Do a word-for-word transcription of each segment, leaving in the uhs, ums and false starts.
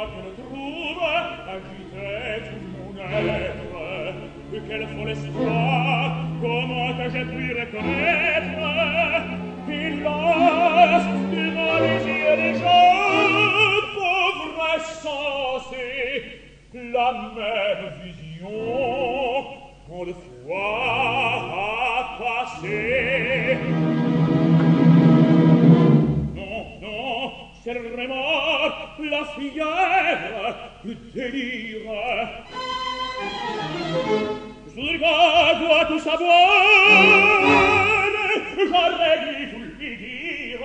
moi que le trouve agitait tout mon être. Quel fol espoir, comment que j'ai pu reconnaître? Hélas, devant les yeux des gens, pauvres insensés, la même vision qu'on le voit passer. Non, non, c'est vraiment la fièvre, le délire. Zurga doit tout savoir, j'aurais dû tout lui dire.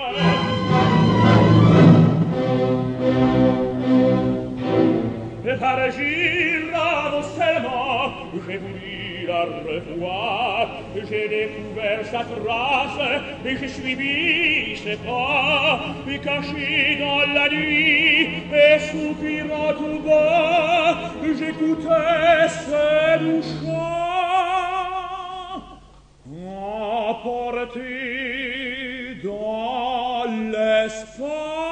Et par agir seulement, j'ai voulu la revoir. J'ai découvert sa trace, et j'ai suivi ses pas, et caché dans la nuit, et soupirant tout bas, j'écoutais ses doux chants. Emporté dans l'espace.